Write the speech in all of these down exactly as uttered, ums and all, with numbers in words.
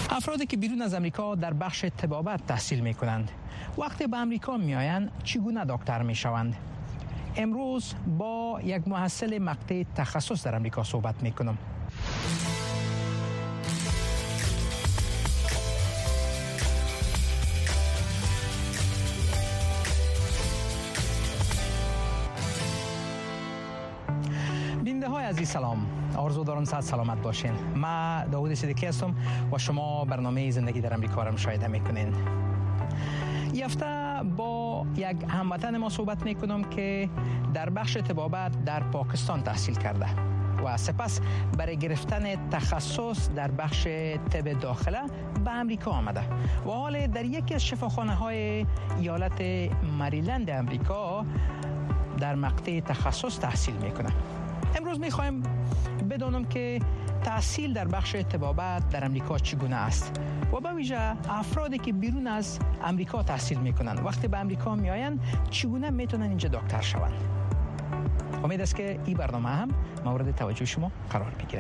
افرادی که بیرون از امریکا در بخش طبابت تحصیل می کنند وقتی به امریکا می آیند چگونه دکتر می شوند؟ امروز با یک محصل مقطع تخصص در امریکا صحبت می کنم. بیننده های عزیز سلام، آرزو دارم صحت سلامت باشین. من داوود صدیقی هستم و شما برنامه زندگی در امریکا را مشاهده میکنین. این هفته با یک هموطن ما صحبت میکنم که در بخش طبابت در پاکستان تحصیل کرده و سپس برای گرفتن تخصص در بخش طب داخله به امریکا آمده و حال در یکی از شفاخانه های ایالت مریلند امریکا در مقطع تخصص تحصیل میکنه. امروز میخوایم بدانم که تحصیل در بخش طبابت در امریکا چگونه است و به ویژه افرادی که بیرون از امریکا تحصیل میکنند وقتی به امریکا میآیند چگونه میتونن اینجا دکتر شوند. امید است که این برنامه هم مورد توجه شما قرار بگیره.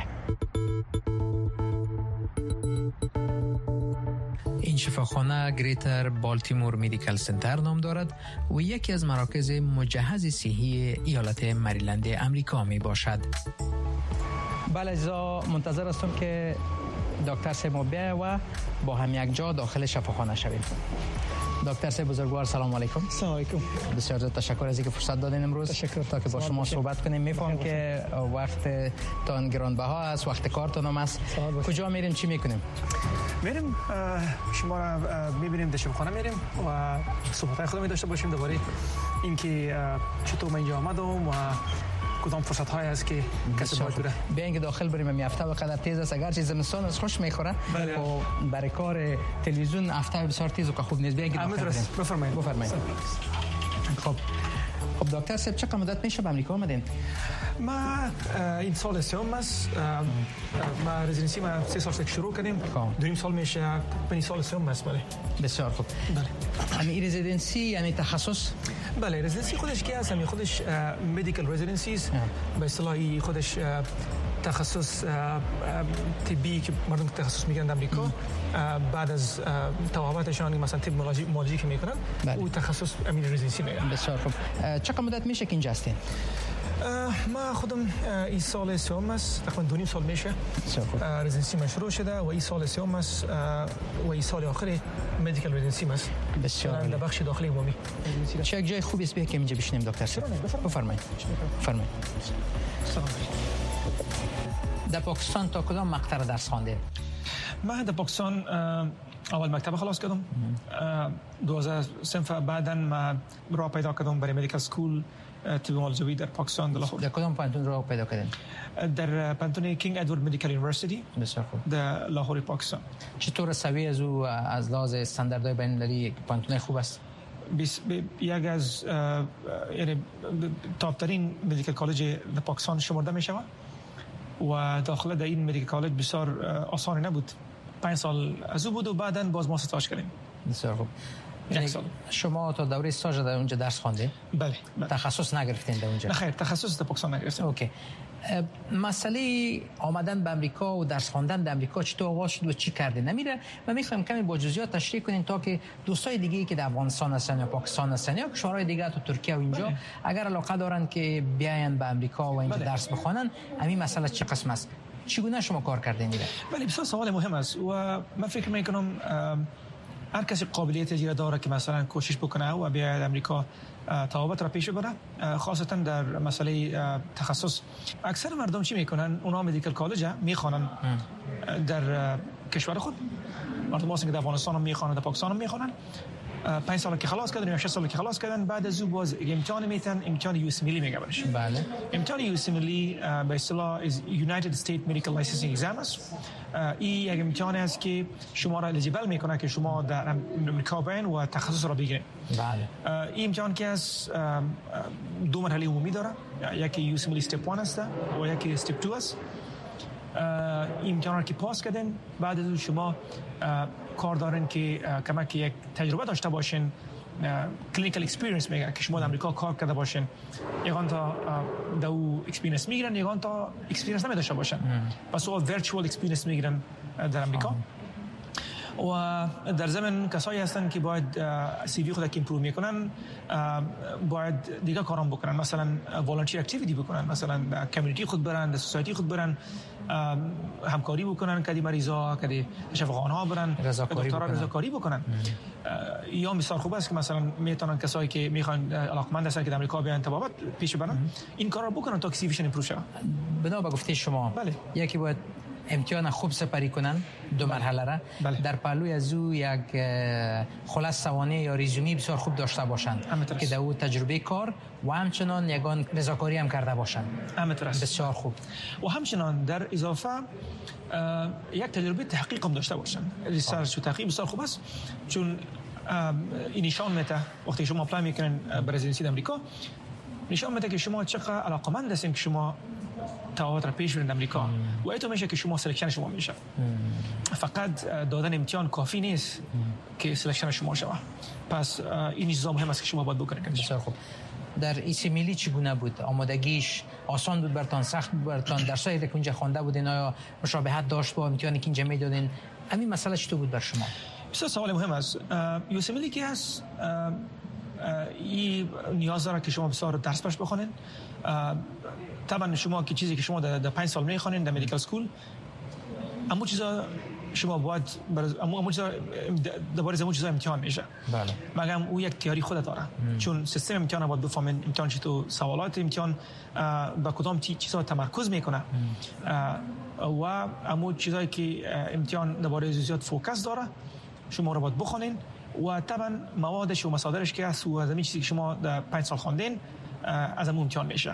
این شفاخانه گریتر بالتیمور مدیکال سنتر نام دارد و یکی از مراکز مجهز صحی ایالت مریلند امریکا می باشد. بله عزیزا، منتظر هستم که دکتر صاحب بیاید و با هم یک جا داخل شفاخانه شویم. دکتر صاحب بزرگوار، سلام علیکم. سلام علیکم. بسیار زیاد تشکر از اینکه فرصت دادین امروز. تشکر تا که با شما صحبت کنیم. میفهم که وقت تان گرانبها است، وقت کارتون هم است. کجا میریم، چی میکنیم؟ میریم شما را میبینیم در شفاخانه، میریم و صحبت‌های خودمون داشته باشیم درباره اینکه چطور من اینجا آمدم و کدام فرصت‌هایی است که کسی باید بره. بیاین که داخل بریم. این هفته بقدر تیز است، اگر چیز زمستان از خوش میخوره و برای کار تلویزیون هفته بسیار تیز و که خوب نیست. بیاین که داخل بریم. بفرمایید. بفرمایید. خب خب دکتر صاحب، چقدر مدت میشه به امریکا آمدین؟ ما این سال سوم است. ما رزیدنسی ما سه سال شروع کردیم. دو سال میشه پنج سال سوم است. بله. بسیار خوب. بله. این رزیدنسی یعنی تخصص؟ بله، رزیدنسی خودش کی است؟ خودش مدیکال رزیدنسیز به اصطلاح خودش تخصص طبی که مردم تخصص میگن در امریکا بعد از طبابتشان مثلا طب مولوژی که میکنن او تخصص امین رزیدنسی میگن. بسیار خوب. چقدر مدت میشه که اینجا هستین؟ ما خودم این سال سوم است، تقریبا دو نیم سال میشه رزیدنسی من شروع شده و این سال سوم است و این سال آخر مدیکال رزیدنسی است. بسیار در بخش داخلی عمومی. چه جای خوبی است که اینجا بشینیم دکتر صاحب؟ بفرمایید. بفرمایید. در پاکستان تا کدام مقطع درس خواندید؟ من در پاکستان اول مکتب خلاص کردم. دوازده صنف بعداً من راه پیدا کردم برای مدیکال سکول طب مولوژی در پاکستان در لاهور. در کدام پانتون راه پیدا کردین؟ در پانتون کینگ ادوارد مدیکال یونیورسیتی. بسیار خوب. در لاهور پاکستان. چطور سویه از او از لحاظ استانداردهای بین‌المللی پانتون خوب است؟ یک از یعنی تاپ ترین مدیکال کالج در پاکستان شمرده می شود و داخل در این مدیکال کالج بسیار آسان نبود. پنج سال از او بود و بعداً باز ما استاژ کردیم. بسیار خوب. یک سال. شما تا دوره استاژ در اونجا درس خواندید؟ بله, بله. تخصص نگرفتین در اونجا؟ نه خیر، تخصص در پاکستان نگرفتم. اوکی. مسئله آمدن به امریکا و درس خواندن در امریکا چطور آغاز شد و چی کردین؟ نمیره و میخوایم کمی با جزئیات تشریح کنین تا که دوستای دیگه که در افغانستان هستن یا پاکستان هستن یا کشورهای دیگه تو ترکیه و اینجا بله. اگر علاقه دارن که بیاین به امریکا و اینجا بله. درس بخوانن، همین مسئله چه قسم است؟ چگونه شما کار کردین دیگه؟ بله، بسیار سوال مهم است و من فکر میکنم هر کسی قابلیت اجرا داره که مثلا کوشش بکنه و بیاید امریکا طبابت را پیش ببره، خاصتا در مسئله تخصص. اکثر مردم چی میکنن؟ اونا مدیکال کالج میخوانن در کشور خود. مردم هستن که در افغانستان هم میخوانن، در پاکستان هم میخوانن. پنج سال که خلاص کردن یا شش سال که خلاص کردن، بعد از او باز امتحان میتن، امتحان یو اس ملی میگه برش. بله. امتحان یو اس ملی به اصطلاح United State Medical Licensing Exam است. این یک امتحان است که شما را الیجیبل میکنه که شما در امریکا بیاین و تخصص را بگیرین. بله. این امتحان که از دو مرحله عمومی داره، یکی یو اس ملی استپ یک است و یکی استپ دو است. این امتحان را که پاس کردن، بعد از شما کار دارن که کمک یک تجربه داشته باشین، کلینیکال اکسپریانس میگه که شما در امریکا کار کرده باشین. یگان تا دو اکسپریانس میگیرن، یگان تا اکسپریانس نمیداشته باشن. پس اول ورچوال اکسپریانس میگیرن در امریکا. و در ضمن کسایی هستن که باید سی وی خود که امپروو میکنن باید دیگه کارام بکنن، مثلا والنتیر اکتیویتی بکنن، مثلا کمیونیتی خود برن، در سوسایتی خود برن، همکاری بکنن که مریضا که شفاخانه ها برن رضاکاری بکنن, رضاکاری بکنن. یا مثال خوب است که مثلا میتونن کسایی که میخوان علاقمند هستن که در آمریکا بیان تبابت پیش ببرن این کارا بکنن تا که سی ویشن امپروو شه. بنا به گفته شما بله. یکی باید امتحان خوب سپری کنن دو بله. مرحله را بله. در پهلوی از او یک خلاص سوانه یا ریزومی بسیار خوب داشته باشند که در او تجربه کار و همچنان یگان رضاکاری هم کرده باشند. بسیار خوب. و همچنان در اضافه یک تجربه تحقیق هم داشته باشند. ریسرچ و تحقیق بسیار خوب است، چون این نشان میده وقتی شما اپلای میکنین برای رزیدنسی امریکا نشان میده که شما چقدر علاقمند هستین که شما تفاوت را پیش برید امریکا و ایتو میشه که شما سلکشن شما میشه. فقط دادن امتحان کافی نیست که سلکشن شما شوه. پس این چیزا مهم است که شما باید بکنید. بسیار خوب. در ایسی میلی چگونه بود؟ آمادگیش آسان بود برتان، سخت بود برتان؟ در سایت که اونجا خوانده بودین آیا مشابهت داشت با امتحانی که اینجا میدادین؟ همین مسئله چطور بود بر شما؟ بسیار سوال مهم است. یوسی میلی که هست این نیاز داره که شما بسیار درس باش بخونین. طبعا شما که چیزی که شما در پنج سال میخوانین در مدیکال سکول اما چیزا شما باید اما اما چیزا درباره اون چیزا امتحان میشه. بله. مگم او یک تیاری خود داره. ام. چون سیستم امتحان باید بفهمین امتحان چطور سوالات امتحان با کدام چیزا تمرکز میکنه و اما چیزایی که امتحان درباره جزئیات فوکس داره شما رو باید بخونین و طبعا موادش و مصادرش که هست و از همین چیزی که شما در پنج سال خواندین از همون امتحان میشه.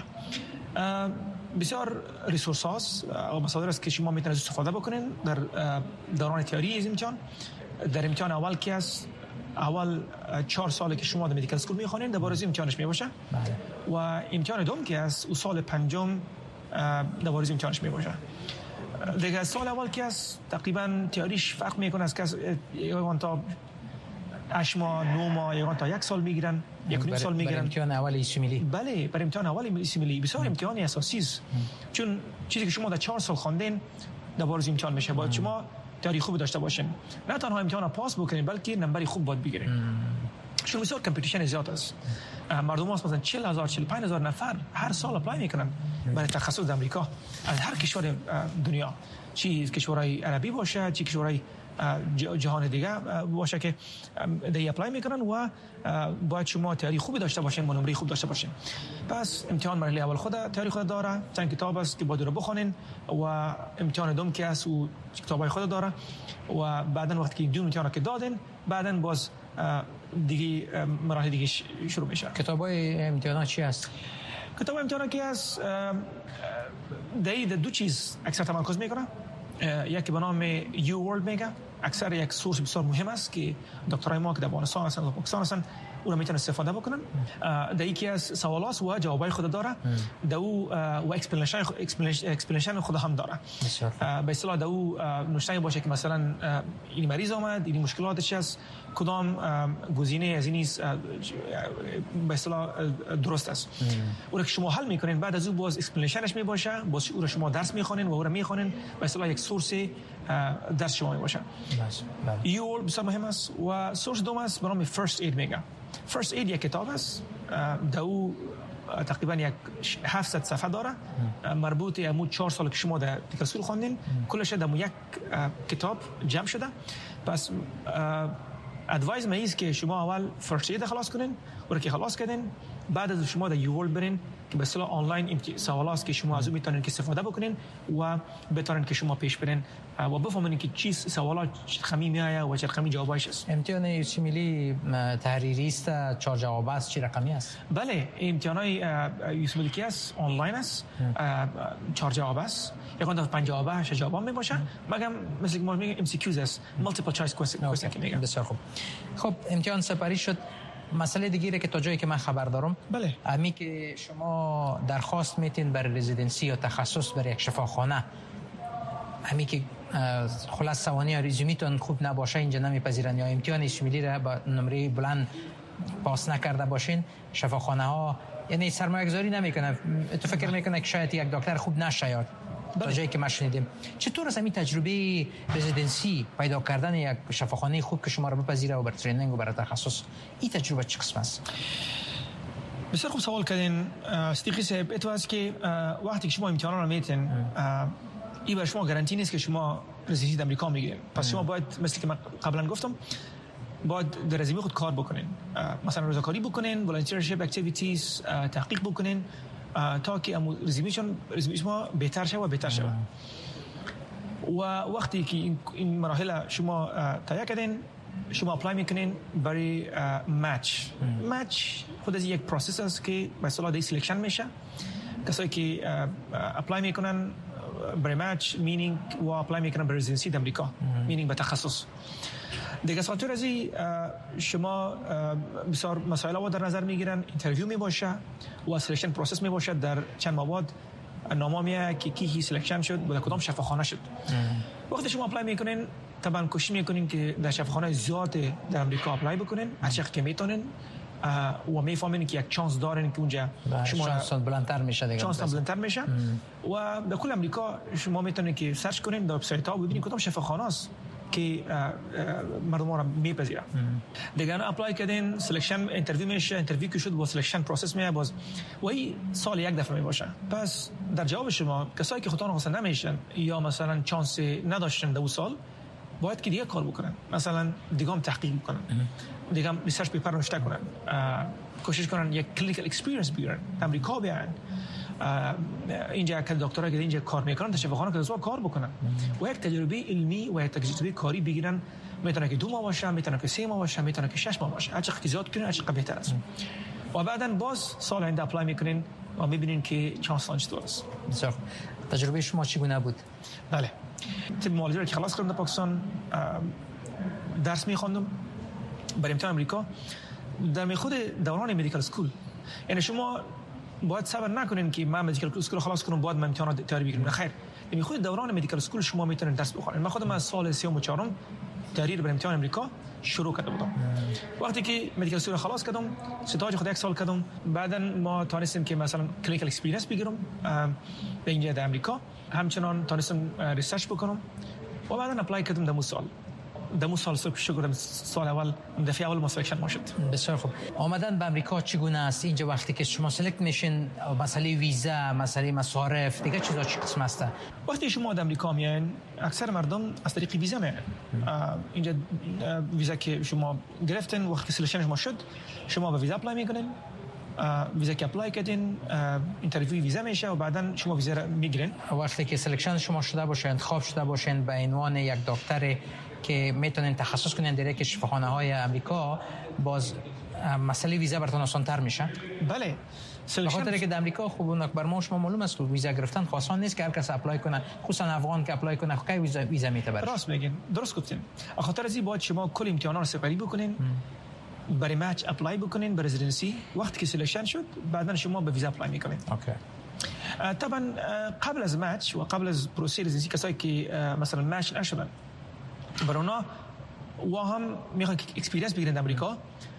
بسیار ریسورس هاست و مصادر است که شما میتونید استفاده بکنین در دوران تئوری از امتحان. در امتحان اول که است اول چهار سالی که شما در مدیکال اسکول میخوانین درباره امتحانش میباشه. بله. و امتحان دوم که است او سال پنجم درباره امتحانش میباشه. دیگه سال اول که است تقریبا تئوریش فرق میکنه از کس یگان تا هشت ماه نه ماه یگان تا یک سال میگیرن یک نیم سال میگیرن. برای امتحان اول ایسی میلی. بله برای امتحان اول ایسی میلی بسیار امتحانی اساسی است، چون چیزی که شما در چهار سال خواندین درباره امتحان میشه. باید شما تئوری خوب داشته باشین، نه تنها امتحان پاس بکنین بلکه نمبر خوب باید بگیرین. چون بسیار کمپیتیشن زیاد است. مردم هست مثلا چهل هزار چهل و پنج هزار نفر هر سال اپلای میکنن برای تخصص در امریکا از هر کشور دنیا، چی کشورهای عربی باشه چی کشورهای جهان دیگه باشه که دی اپلای میکنن و باید شما تئوری خوبی داشته باشین و نمره خوب داشته باشین. پس امتحان مرحله اول خود تئوری خود داره، چند کتاب است که باید رو بخونین و امتحان دوم که است و کتابای خود داره و بعدن وقتی که دو امتحان که دادین بعدن باز دیگه مراحل دیگه شروع میشه. کتابای امتحانات چی است؟ کتاب امتحانات که است دی دو چیز اکثر تمرکز میکنه. یکی به نام یو ورلد میگه، اکثر یک سورس بسیار مهم است که دکترای ما که در افغانستان هستن و پاکستان هستن اون میتونن استفاده بکنن. در یکی از سوالات و جوابای خود داره، در او و اکسپلنیشن اکسپلنیشن خود هم داره. به اصطلاح در او نوشته باشه که مثلا این مریض آمد، این مشکلاتش است، کدام گزینه از این به اصطلاح درست است. او را که شما حل میکنین بعد از او باز اکسپلنیشنش میباشه، باز او را شما درس میخونین و او را میخونین به اصطلاح یک سورس درس شما میباشه. یو بسیار مهم است. و سورس دوم است به نام فرست اید میگه. فرست اید یک کتاب است، در او تقریبا یک هفتصد صفحه داره، مربوط به امو چهار سال که شما در تکسول خواندین کلش در یک کتاب جمع شده. پس ادوایز من است که شما اول فرست اید خلاص کنین و که خلاص کردین بعد از شما در یو ورلد برین که به اصطلاح آنلاین سوالات که شما از اون میتونین که استفاده بکنین و بتونین که شما پیش برین و بفهمین که چی سوالات خمی میآید و چه خمی جوابش است. امتحان یوسی میلی تحریری است، چهار جواب است، چه رقمی است؟ بله امتحانات یوسی میلی که است آنلاین است، چهار جواب است، یکان تا پنج جواب هشت جواب میباشه، مگم مثل که ما میگیم ام سی کیوز است، مالتیپل چویس کوئسچن که میگم. بسیار خوب. خب امتحان سپاری شد. مسئله دیگه که تا جایی که من خبر دارم بله امی که شما درخواست میتین برای رزیدنسی یا تخصص برای یک شفاخانه، امی که خلاص سوانه یا رزومیتون خوب نباشه اینجا نمیپذیرن یا امتحان شمیلی را با نمره بلند پاس نکرده باشین، شفاخانه ها یعنی سرمایه گذاری نمیکنه. تو فکر میکنه که شاید یک دکتر خوب نشه یا تا جایی که ما شنیدیم. چطور از همین تجربه رزیدنسی پیدا کردن یک شفاخانه خوب که شما را بپذیره و بر ترینینگ و بر تخصص، این تجربه چه قسم است؟ بسیار خوب سوال کردین صدیقی صاحب. اتو است که وقتی که شما امتحان را میتین، این بر شما گارانتی نیست که شما رزیدنسی در امریکا میگیرین. پس شما باید مثل که من قبلا گفتم باید در رزومه خود کار بکنین، مثلا رضاکاری بکنین، volunteership activities تحقیق بکنین تا که رزومه شما بهتر شه و بهتر شه. و وقتی که این مراحل شما طی کردین، شما اپلای میکنین برای مچ. مچ خود از یک پروسس است که به اصطلاح دی سلکشن میشه. کسایی که اپلای میکنن برای مچ مینینگ و اپلای میکنن برای رزیدنسی در امریکا، مینینگ به تخصص. دیگه سالتور ازی شما بسیار مسائل رو در نظر میگیرن، اینترویو می باشه و سلکشن پروسس می باشه. در چند مواد نامه میاد که کی سلکشن شد و در کدام شفاخانه شد. وقتی شما اپلای میکنین طبعا کوشش میکنین که در شفاخانه زیاد در امریکا اپلای بکنین هر چقدر که میتونین و میفهمین که یک چانس دارین که اونجا شما چانس بلندتر میشه دیگه. چانس بلندتر میشه و در کل امریکا شما میتونین که سرچ کنین در وبسایت ها و ببینین کدام شفاخانه است که مردم را میپذیره. دیگه اپلای کردین، سلکشن اینترویو میشه، اینترویو که شد با سلکشن پروسس میاد باز و این سال یک دفعه میباشه. پس در جواب شما کسایی که خودتون حاصل نمیشن یا مثلا چانس نداشتن در اون سال باید که دیگه کار بکنن، مثلا دیگه هم تحقیق بکنن، دیگه هم ریسرچ پیپر نوشته کنن، کوشش کنن یک کلینیکال اکسپریانس بگیرن، امریکا بیان اینجا که دکترها که اینجا کار میکنن در شفاخانه که دزوا کار بکنن و یک تجربه علمی و یک تجربه کاری بگیرن. میتونه که دو ماه باشه، میتونه که سه ماه باشه، میتونه که شش ماه باشه. هر چقدر زیاد کنین هر چقدر بهتر است. و بعداً باز سال آینده اپلای میکنین و میبینین که چانس چطور است. بسیار. تجربه شما چگونه بود؟ بله. طب معالجه رو که خلاص کردم در پاکستان، درس میخوندم برای امتحان امریکا در خود دوران مدیکال اسکول. یعنی شما باید صبر نکنین که من مدیکال اسکول خلاص کنم بعد من امتحان تیاری بگیرم. خیر، در خود دوران مدیکال اسکول شما میتونید درس بخونید. من خودم از سال سوم و چهارم تحریر برای امتحان امریکا شروع کرده بودم. وقتی که مدیکال اسکول خلاص کردم، استاج خود یک سال کردم، بعداً ما تونستیم که مثلا کلینیکال اکسپریانس بگیرم به اینجا در امریکا، همچنان تونستم ریسرچ بکنم و بعداً اپلای کردم در سال. دمو سال سال پیش گفتم سال اول دفعه اول مسلکشن ما شد. بسیار خوب. آمدن به امریکا چگونه است؟ اینجا وقتی که شما سلکت میشین، مسئله ویزا، مسئله مصارف، دیگه چیزا چی قسم است؟ وقتی شما در امریکا میاین، اکثر مردم از طریق ویزا میاین. اینجا ویزا که شما گرفتن وقتی سلکشن شما شد، شما به ویزا اپلای میکنین. ویزا که اپلای کردین، اینترویو ویزا میشه و بعداً شما ویزا را میگیرین. وقتی که سلکشن شما شده باشه، انتخاب شده باشین به عنوان یک دکتر که میتونن تخصص کنن در یک شفاخانه های امریکا، باز مسئله ویزا براتون آسان‌تر میشه. بله. به خاطر که در امریکا خوب بر ما شما معلوم است که ویزا گرفتن آسان نیست که هر کس اپلای کنه، خصوصا افغان که اپلای کنه که ویزا ویزا میتونه. راست میگین، درست گفتین. به خاطر از این باید شما کل امتحانا رو سپری بکنین، برای مچ اپلای بکنین برای رزیدنسی. وقتی که سلکشن شد بعداً شما به ویزا اپلای میکنین. اوکی. طبعا قبل از مچ و قبل از پروسه رزیدنسی کسایی که مثلا مچ نشدن برای اونا و هم میخوان اکسپریانس بگیرن در امریکا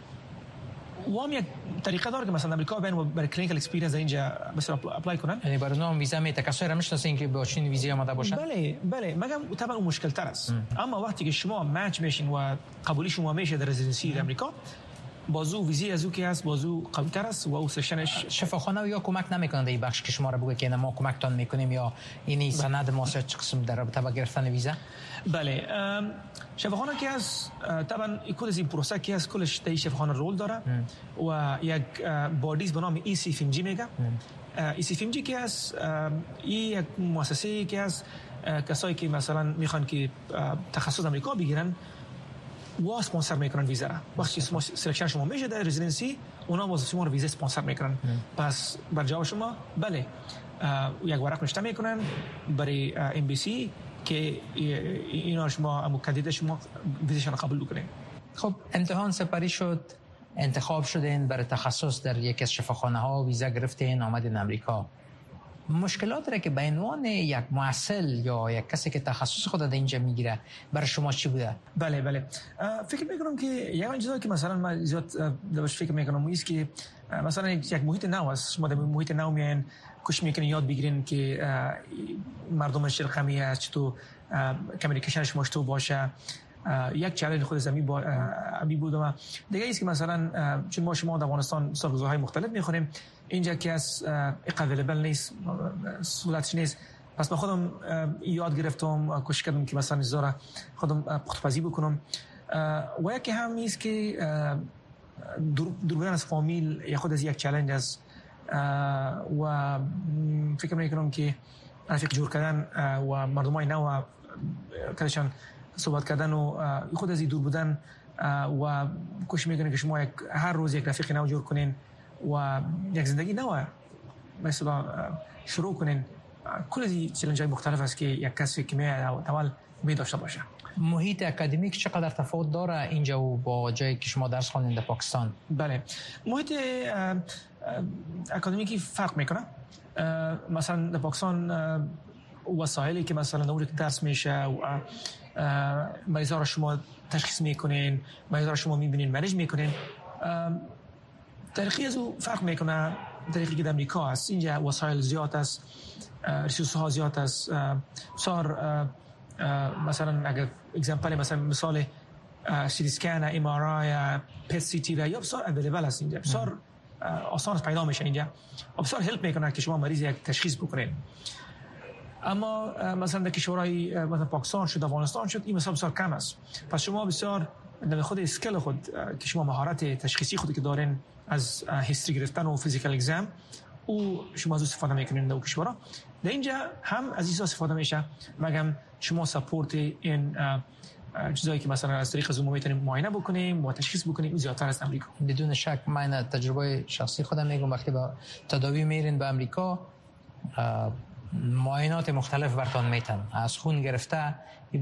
و هم یک طریقه داره که مثلا امریکا بیان برای کلینیکال اکسپریانس در اینجا بس اپلای کنن. یعنی برای اونا ویزا میته کسایی را میشناسین که با چین ویزا آماده باشن. بله بله، مگم طبعا اون مشکل تر است. اما وقتی که شما مچ میشین و قبولی شما میشه در رزیدنسی در امریکا، بازو ویزی از او که هست بازو قوی تر است و او سشنش. شفاخانه یا کمک نمیکنند این بخش که شما را بگه که ما کمکتان میکنیم یا اینی سند ما چه قسم در رابطه با گرفتن ویزا؟ بله، شفاخانه که هست طبعا کل از این پروسه که هست کلش در شفاخانه رول داره و یک بادیز به نام ای سی اف ام جی میگه. ای سی اف ام جی که هست این یک مؤسسه که هست کسایی که مثلا میخوان که تخصص امریکا بگیرن و اسپانسر میکنن ویزا را. وقتی شما سلکشن شما میشه در رزیدنسی، اونا واسه شما ویزا اسپانسر میکنن. پس بر جواب شما بله، یک ورق نوشته میکنن برای ام بی سی که اینا شما مکدد شما ویزاشون قبول بکنین. خب امتحان سپری شد، انتخاب شدین برای تخصص در یکی از شفاخانه ها، ویزا گرفتین، آمدین امریکا. مشکلات را که به عنوان یک معسل یا یک کسی که تخصص خود در اینجا میگیره برای شما چی بوده؟ بله بله، فکر میکنم که یک چیزی که مثلا من زیاد درش فکر میکنم است که مثلا یک محیط نو است. شما در محیط نو میاین، کوشش میکنین یاد بگیرین که مردمش رقمی است، چطور کمیونیکیشنش مشتو باشه. یک چالش خود زمین با ابی بود. و دیگه ایست که مثلا چون ما شما در افغانستان سرگزارهای مختلف میخوریم، اینجا که از اقابل نیست، سهولتش نیست. پس با خودم یاد گرفتم، کوشش کردم که مثلا زارا خودم پخت‌پزی بکنم. و یکی هم ایست که دور بودن از فامیل یا خود از یک چالش است و فکر میکنم که رفیق جور کردن و مردمای نو کدشان صحبت کردن و خود از دور بودن و کوشش میکنین که شما یک هر روز یک رفیق نو جور کنین و یک زندگی نو مثلا شروع کنین. کل از این چالش‌های مختلف است که یک کسی که میاد اول می داشته باشه. محیط اکادمیک چقدر تفاوت داره اینجا و با جایی که شما درس خوانید در پاکستان؟ بله، محیط اکادمیکی فرق میکنه. مثلا در پاکستان وسایلی که مثلا اونجا که درس میشه و مریضا را شما تشخیص میکنین، مریضا را شما میبینین، منیج میکنین، طریقی از او فرق میکنه. طریقی که در امریکا هست، اینجا وسایل زیاد است، ریسورس ها زیاد است. بسیار مثلا اگر اگزمپل مثلا مثال سی تی اسکن، ام آر آی، پت سی تی یا بسیار اویلیبل است اینجا، بسیار آسان پیدا میشه اینجا و بسیار هلپ میکنه که شما مریض یک تشخیص بکنین. اما مثلا در کشورهای مثلا پاکستان شد، افغانستان شد، این مثلا بسیار کم است. پس شما بسیار در خود اسکیل خود که شما مهارت تشخیصی خودی که دارین از هیستری گرفتن و فیزیکال اگزم او شما از استفاده میکنین در کشورها. در اینجا هم از این استفاده میشه، مگم شما سپورت این چیزایی که مثلا از طریق زوم میتونیم معاینه بکنیم و تشخیص بکنیم او زیادتر از امریکا. بدون شک من تجربه شخصی خودم میگم، وقتی با تداوی میرین به امریکا معاینات مختلف براتون میتن، از خون گرفته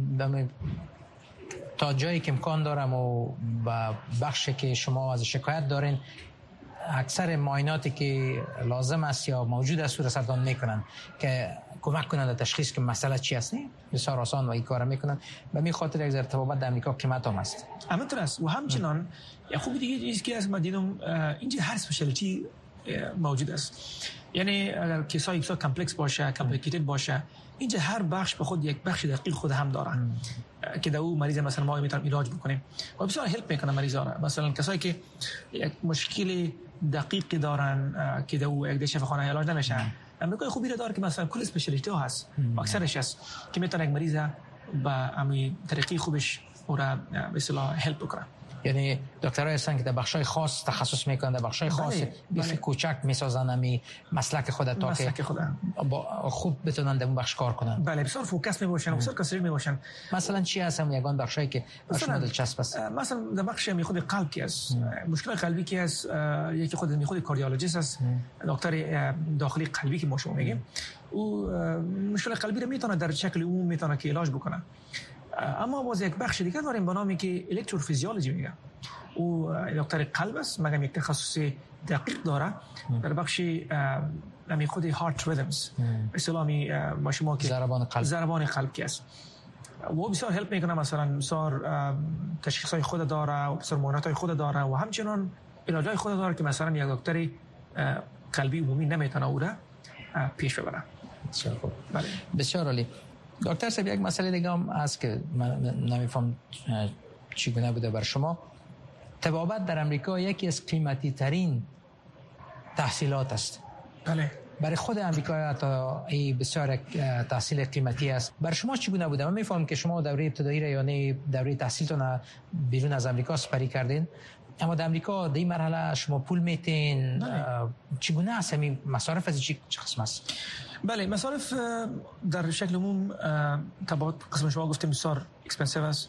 تا جایی که امکان دارم و با بخشی که شما از شکایت دارین اکثر معایناتی که لازم است یا موجود است رو رساندن میکنن که کمک کنند در تشخیص که مسئله چی است. بسیار آسان و این کارو میکنن. به می خاطر یک ارتباط در امریکا قیمت هم است. همینطور است. و همچنان یا خوب دیگه چیزی که از ما دیدم اینجا هر اسپشیالیتی موجود است. یعنی اگر کیسای بسیار کامپلکس باشه، کامپلیکیتد باشه، اینجا هر بخش به خود یک بخش دقیق خود هم داره که در او مریض مثلا ما میتونیم علاج بکنیم و بسیار هلپ میکنه مریضا را. مثلا کسایی که یک مشکل دقیقی دارن که در او یک دشف خانه علاج نمیشه، امریکا خوبی را داره که مثلا کل اسپشیالیتی ها هست، اکثرش هست که میتونه یک مریض با همین طریقی خوبش او را به اصطلاح هلپ بکنه. یعنی دکترای هستن که در بخشای خاص تخصص میکنن، در بخشای خاص بیخ کوچک میسازن امی مسلک خود تا که با خوب بتونن در اون بخش کار کنن. بله، بسیار فوکس میباشن، بسیار کانسنتریت میباشن. مثلا چی هستن یگان بخشایی که شما دلچسب است؟ مثلا در بخش می خود قلب کی است، مشکل قلبی کی است، یکی خود می خود کاردیولوژیست است، دکتر داخلی قلبی که ما شما میگیم، او مشکل قلبی رو میتونه در شکل عمومی میتونه که علاج بکنه. اما باز یک بخش دیگه داریم به نامی که الکتروفیزیولوژی میگه، او دکتر قلب است، مگم یک تخصص دقیق داره در بخش نمی خود هارت ریدمز، اسلامی ما شما که ضربان قلب ضربان قلب کی است و بسیار هلپ میکنه. مثلا بسیار تشخیصای خود داره و بسیار معایناتای خود داره و همچنان علاجای خود داره که مثلا یک دکتر قلبی عمومی نمیتونه او را پیش ببره. بسیار خوب. بله، بسیار عالی. دکتر صاحب یک مسئله دیگه هم هست که من نمیفهم چگونه بوده بر شما. طبابت در امریکا یکی از قیمتی ترین تحصیلات است. بله، برای خود امریکا تا این بسیار تحصیل قیمتی است. بر شما چگونه بوده؟ من میفهمم که شما دوره ابتدایی را یا نه دوره تحصیلتون بیرون از امریکا سپری کردین، اما در امریکا در این مرحله شما پول میتین. چگونه است این مصارف از چی قسم است؟ بله، مصارف در شکل عموم طبعا قسم شما گفتیم بسیار اکسپنسیو است.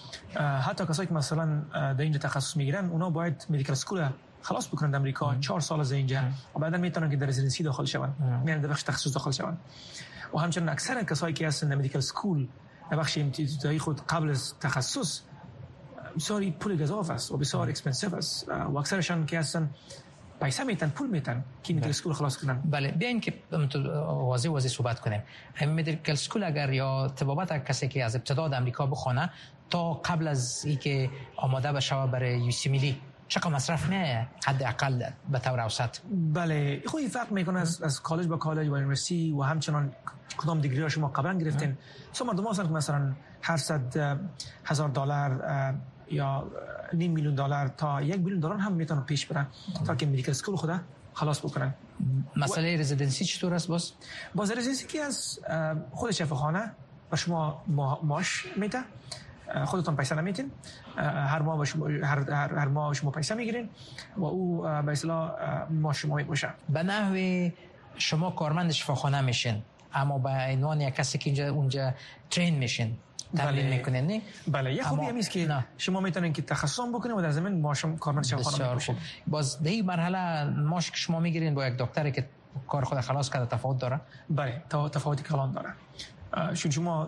حتی کسایی که مثلا در اینجا تخصص میگیرن اونا باید مدیکال اسکول خلاص بکنن در امریکا، چهار سال از اینجا و بعدا میتونن که در رزیدنسی داخل شون، یعنی در بخش تخصص داخل شون. و همچنین اکثر کسایی که هستن در مدیکال اسکول در بخش ابتدایی خود قبل از تخصص بسیار پول گزاف است و بسیار اکسپنسیو است و اکثرشان که هستن پیسه میتن، پول میتن که مدیکال اسکول خلاص کنن. بله، بیاین که واضح واضح صحبت کنیم. مدیکال اسکول اگر یا طبابت کسی که از ابتدا در امریکا بخونه تا قبل از اینکه آماده بشه برای یو سی ملی چقدر مصرف میه حداقل به طور اوسط؟ بله خیلی فرق میکنه از از کالج به کالج و یونیورسیتی و همچنان کدام دیگری را شما قبلا گرفتین. سو مردم هستن که مثلا هفتصد هزار دلار یا نیم میلیون دلار تا یک میلیون دلار هم میتونن پیش برن تا که مدیکال اسکول خدا خلاص بکنن. مسئله رزیدنسی چطور است باز؟ باز رزیدنسی که از خود شفاخانه و شما ماش میده، خودتون پیسه نمیتین، هر ماه شما هر هر, هر ماه شما پیسه میگیرین و او به اصطلاح ماش شما میشه. به نحوی شما کارمند شفاخانه میشین اما به عنوان یک کسی که اینجا اونجا ترین میشین تمرین میکنین نه؟ بله یه خوبی همیست که نه. شما میتونین که تخصص بکنین و در زمین ماشم کارمند شفاخانه میشین. باز در این مرحله ماش که شما میگیرین با یک دکتری که کار خود خلاص کرده تفاوت داره؟ بله تفاوتی کلان داره. چون شما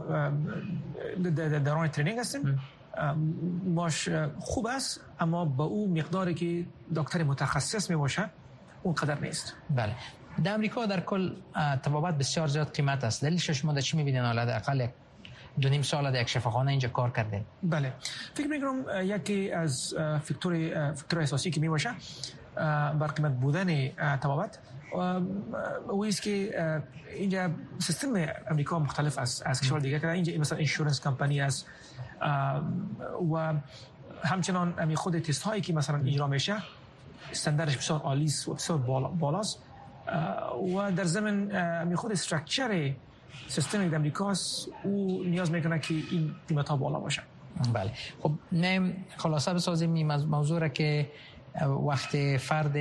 در دوران ترینینگ هستین ماش خوب است اما با او مقداری که دکتر متخصص می باشه اون قدر نیست. بله در امریکا در کل طبابت بسیار زیاد قیمت است. دلیلش شما در چی میبینین؟ حالا حداقل دو نیم سال در یک شفاخانه اینجا کار کردین. بله فکر میکنم یکی از فاکتور فاکتور اساسی که می باشه بر قیمت بودن طبابت و است که اینجا سیستم امریکا مختلف است از کشور دیگه که اینجا مثلا اینشورنس کمپانی است و همچنان امی خود تست هایی که مثلا اجرا میشه استانداردش بسیار عالی است و بسیار بالاست و در ضمن امی خود استراکچر سیستم امریکا است او نیاز میکنه که این قیمت ها بالا باشه. بله خب نه خلاصه بسازیم این موضوع را که وقت فرد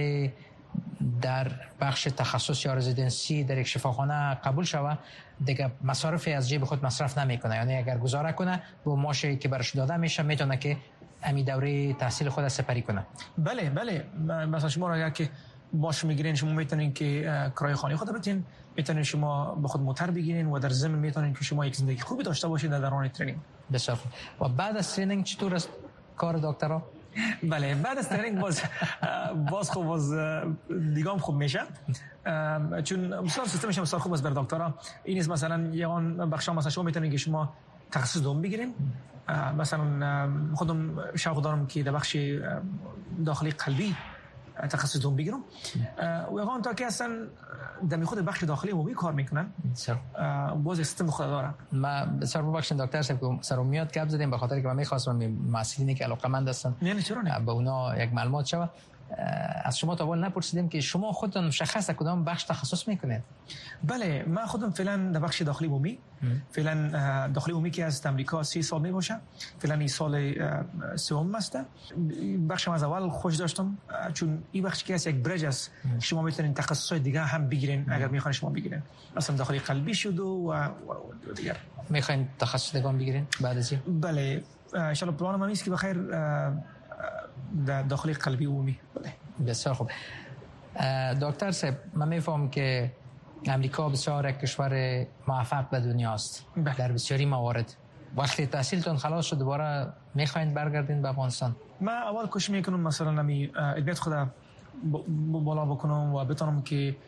در بخش تخصص یا رزیدنسی در یک شفاخانه قبول شود دیگه مصارفی از جیب خود مصرف نمیکنه، یعنی اگر گزاره کنه با ماشی که برش داده میشه میتونه که امی دوره تحصیل خود سپری کنه. بله بله مثلا شما اگر که ماش میگیرین شما میتونین که کرایه خانه خود بدین، میتونین شما به خود موتور بگیرین و در ضمن میتونین که شما یک زندگی خوبی داشته باشید در دوران ترینینگ. بسیار و بعد از ترینینگ چطور است کار دکترا؟ بله بعد از ترینینگ باز باز خوب باز دیگه خوب میشه چون بسیار سیستمش بسیار خوب است بر دکترا. این است مثلا یگان بخشا مثلا شما میتونین که شما تخصص دوم بگیرین، مثلا خودم شوق دارم که در بخش داخلی قلبی تخصص دوم بگیرم و یگان تا که اصلا در خود بخش داخلی عمومی کار میکنن باز سیستم خود داره. ما بسیار ببخشید دکتر صاحب که سرومیات گپ زدیم به خاطر که من می‌خواستم مسئولینی که علاقه‌مند هستن نه چرا نه به اونا یک معلومات شود. از شما تا اول نپرسیدیم که شما خودتون مشخص کدام بخش تخصص میکنید؟ بله من خودم فعلا در بخش داخلی عمومی، فعلا داخلی عمومی که از امریکا سی سال می باشه، فعلا این سال سوم است. بخشم از اول خوش داشتم چون این بخش که از یک برج است شما میتونین تخصصات دیگه هم بگیرین اگر میخواین شما بگیرین، مثلا داخلی قلبی شد و دیگر. میخواین تخصص دیگه بگیرین بعد از این؟ بله ان شاء الله پلانم است که بخیر در داخلی قلبی عمومی. بله بسیار خوب. دکتر صاحب من میفهم که امریکا بسیار یک کشور موفق به دنیاست در بسیاری موارد. وقتی تحصیلتون خلاص شد دوباره میخواین برگردین به افغانستان؟ من اول کوشش میکنم مثلا نمی علمیت خودم بالا بکنم و بتونم که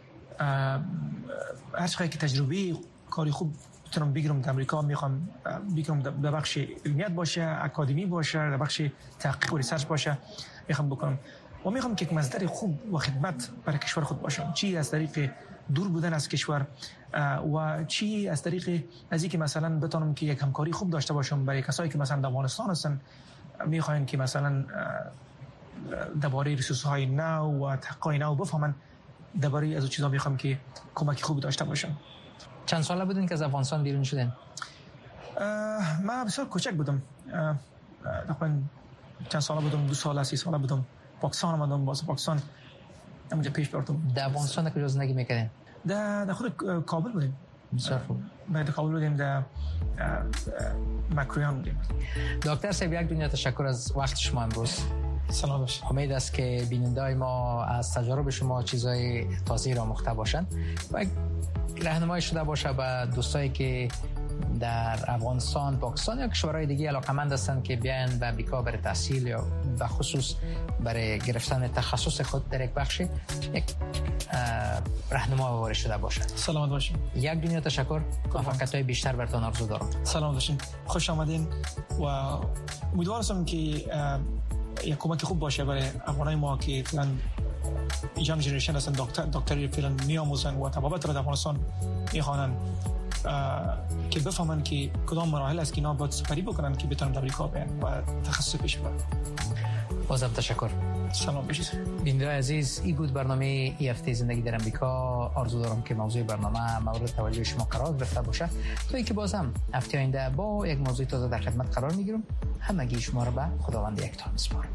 هر چقدر که تجربه کاری خوب بتونم بگیرم در امریکا میخوام بگیرم در بخش علمیت باشه، اکادمی باشه، در بخش تحقیق و ریسرچ باشه میخوام بکنم و میخوام که یک مصدر خوب و خدمت برای کشور خود باشم، چی از طریق دور بودن از کشور و چی از طریق از اینکه مثلا بتونم که یک همکاری خوب داشته باشم برای کسایی که مثلا در افغانستان هستن میخواین که مثلا درباره ریسورس های نو و تحقیقات نو بفهمن، درباره از چیزا میخوام که کمک خوب داشته باشم. چند ساله بودین که از افغانستان بیرون شدین؟ من بسیار کوچک بودم، تقریبا چند ساله بودم، دو ساله سی ساله بودم. پاکستان آمدم، باز پاکستان اونجا پیش بردم. در افغانستان کجا زندگی میکردین؟ در در خود کابل بودیم. بسیار خوب. در کابل بودیم، در مکریان بودیم. دکتر صاحب یک دنیا تشکر از وقت شما امروز. سلام باش. امید است که بیننده‌های ما از تجارب شما چیزای تازه را آموخته باشند و راهنمایی شده باشه به دوستایی که در افغانستان، پاکستان یا کشورهای دیگه علاقه‌مند هستند که بیان به آمریکا برای تحصیل یا به خصوص برای گرفتن تخصص خود در یک بخش یک راهنما وارد شده باشند. سلامت باشین. یک دنیا تشکر. موفقیت‌های بیشتر براتون آرزو دارم. سلام باشین. خوش آمدین و امیدوارم که یک کمک خوب باشه برای افغانای ما که فعلا ایجان جنریشن هستن دکتر دکتری فعلا میآموزن و تبابت را در افغانستان میخوانن که بفهمن که کدام مراحل است که اینا باید سپری بکنن که بتونن در امریکا بیان و تخصص پیش ببرن. بازم تشکر. سلام بشید. بیننده عزیز، این بود برنامه ای هفته زندگی در امریکا. آرزو دارم که موضوع برنامه مورد توجه شما قرار گرفته باشه تا اینکه بازم هفته آینده با یک موضوع تازه در خدمت قرار میگیرم. همگی شما را به خداوند یکتا میسپارم.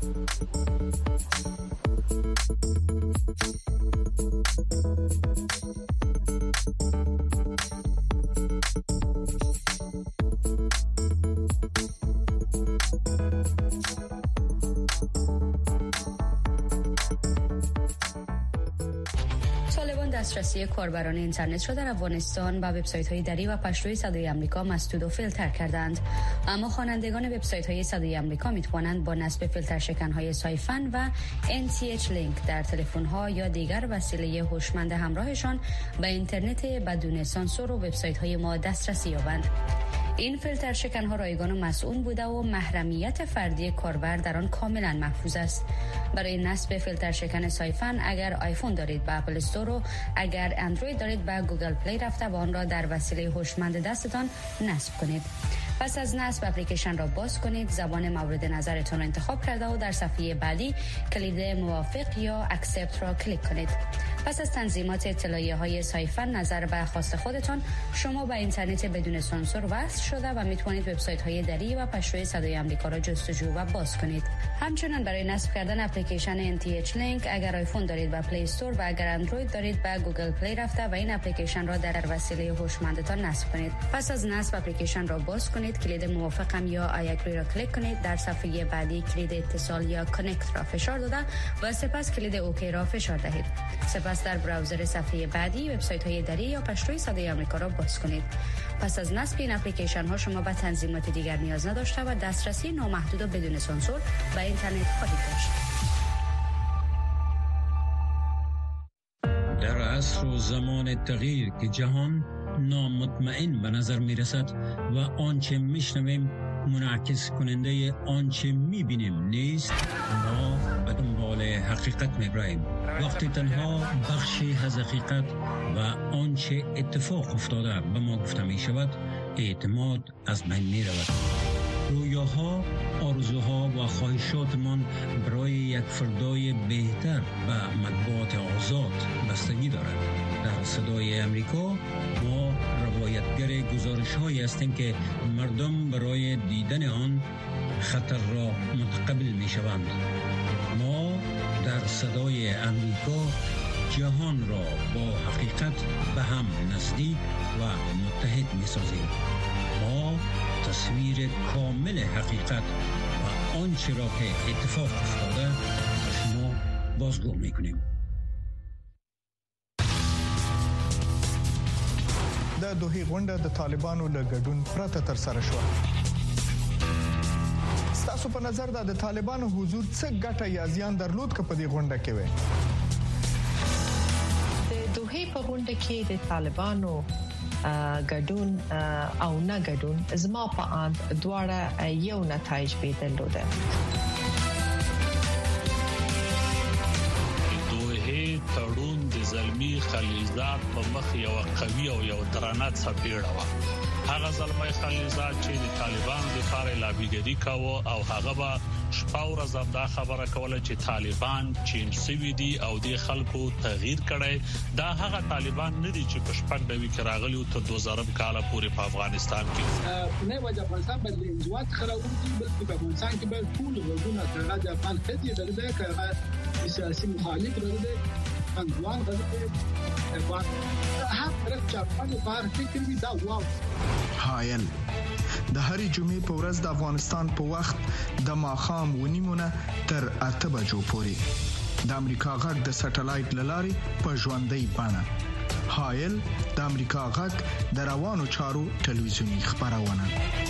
دسترسی کاربران اینترنت را در افغانستان با وبسایت‌های دری و پشتوی صدای آمریکا مسدود و فیلتر کردند، اما خوانندگان وبسایت‌های صدای آمریکا می‌توانند با نصب فیلتر شکن‌های سایفن و ان تی اچ لینک در تلفن‌ها یا دیگر وسیله هوشمند همراهشان به اینترنت بدون سانسور و وبسایت‌های ما دسترسی یابند. این فیلتر شکن‌ها رایگان و مسئول بوده و محرمیت فردی کاربر در آن کاملا محفوظ است. برای نصب فیلتر شکن سایفن اگر آیفون دارید به اپل استور و اگر اندروید دارید به گوگل پلی رفته و آن را در وسیله هوشمند دستتان نصب کنید. پس از نصب اپلیکیشن را باز کنید، زبان مورد نظرتان را انتخاب کرده و در صفحه بعدی کلید موافق یا اکسپت را کلیک کنید. پس از تنظیمات اطلاعیه های سایفن نظر به خواست خودتان، شما به اینترنت بدون سانسور وصل شده و میتوانید وبسایت های دری و پشتوی صدای آمریکا را جستجو و باز کنید. همچنین برای نصب کردن اپلیکیشن ان تی اچ لینک اگر آیفون دارید به پلی استور و اگر اندروید دارید به گوگل پلی رفته و این اپلیکیشن را در وسیله هوشمندتان نصب کنید. پس از نصب اپلیکیشن را باز کنید، کلید موافقم یا آی اگری را کلیک کنید، در صفحه بعدی کلید اتصال یا کانکت را فشار داده و سپس کلید اوکی را فشار دهید. سپس در براوزر صفحه بعدی وبسایت های دری یا پشتوی صدای آمریکا را باز کنید. پس از نصب این اپلیکیشن ها شما به تنظیمات دیگر نیاز نداشته و دسترسی نامحدود و بدون سانسور به اینترنت خواهید داشت. در عصر و زمان تغییر که جهان نامطمئن به نظر می رسد و آنچه می شنویم منعکس کننده آنچه می بینیم نیست، ما به دنبال حقیقت می براییم. وقتی تنها بخشی از حقیقت و آنچه اتفاق افتاده به ما گفته می شود، اعتماد از بین می رود. رویاها، آرزوها و خواهشاتمان برای یک فردای بهتر و مطبوعات آزاد بستگی دارد. در صدای امریکا ما روایتگر گزارش هایی هستیم که مردم برای دیدن آن خطر را متقبل می شوند. ما در صدای امریکا جهان را با حقیقت به هم نزدیک و متحد می سازیم. ما تصویر کامل حقیقت و آنچه را که اتفاق افتاده به شما بازگو می کنیم. د دوحې غونډه د طالبانو له ګډون پرته تر سره شوه. ستاسو په نظر د طالبانو حضور څه ګټه یا زیان درلود که په دې غونډه کې وي؟ د دوحې په غونډه کې د طالبانو ګډون او نه ګډون زما په اند دواړه یو نتایج به درلوده. دوحې تړون د زلمی خلیلزاد په مخ یو قوي او یو درانه څپېړه وه. هغه زلمی خلیلزاد چې د طالبانو لپاره لابیګری کاوه او هغه به شپه ورځ دا خبره کوله چې طالبان چینج شوي دي او د خلکو تغییر کړي. دا هغه طالبان نه دي چې په شپږ دوی کې راغلي تر دوه زره کال پورې په افغانستان کې. نه وجه افغانستان باندې انزوا خراوندي بلکې په افغانستان کې به ټول وګړي هغه د افغان خدي درده کړه سیاسي مخالف درده انځوان غوښتي افغان هر طرف چې افغان بهر فکر وي دا واو. حایل د هرې جمعې په ورځ د افغانستان په وخت د ماښام ونیمونه تر اته بجو پورې د امریکا غږ د سټلایټ لارې په ژوندۍ بڼه. حایل د امریکا غږ د روانو چارو ټلویزیونی خبرونه